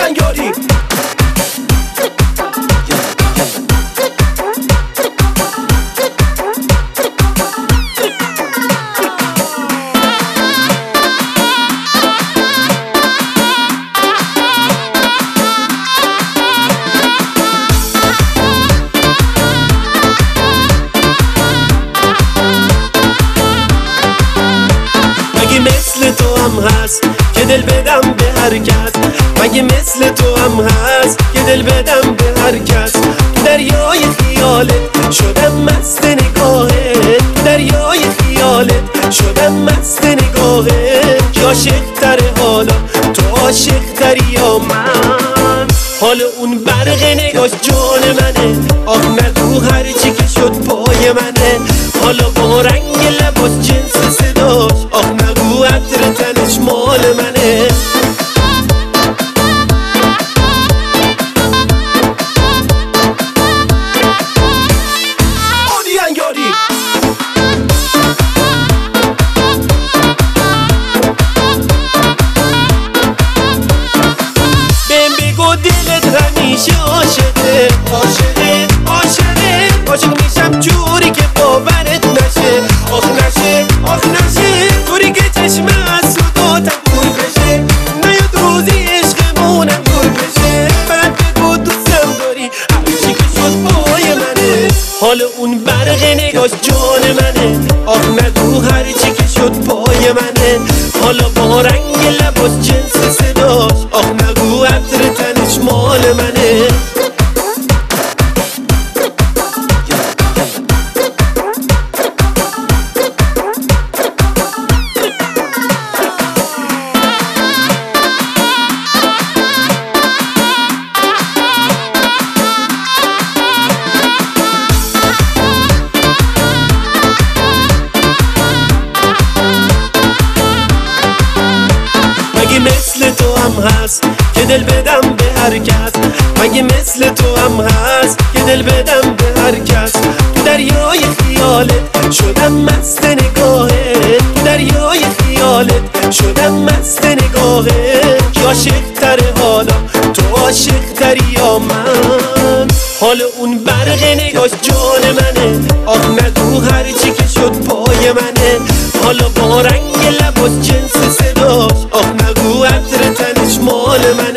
آریان مگه مثل تو هم هست که دل بدم به هر کس؟ مگه مثل تو هم هست که دل بدم به هر کس؟ دریای خیالت شدم مست نگاهت، دریای خیالت شدم مست نگاهت. که عاشق تره حالا، تو عاشق تری یا من؟ حالا اون برق نگاش جان منه، آخ نگو هرچی که شد پای منه. حالا با رنگ لباس جنس صداش، آخ نگو عطر تنش مال منه. بهم بگو دلت همیشه عاشقه، عاشقه، عاشقه، عاشق میشم جوری که باورت نشه. آخ نشه، آخ نشه، طوری که چشم از صداتم دور بشه. نیاد روزی عشقمونم دور بشه. بعد بگو دوستم داری هرچی که شد پای منه. حالا اون برق نگاش جان منه، آخ نگو هرچی که شد پای منه. حالا با رنگ لباس جنس صداش، آخ نگو عطر تنش مال منه. مگه مثل تو هم هست که دل بدم به هر کس؟ مگه مثل تو هم هست که دل بدم به هر کس؟ دریای خیالت شدم مست نگاهت، دریای خیالت شدم مست نگاهت. که عاشق تره حالا، تو عاشق تری یا من؟ حالا اون برق نگاش جان منه، آخ نگو هرچی که شد پای منه. حالا با رنگ لباس جنس صداش، آخ نگو عطر تنش مال منه.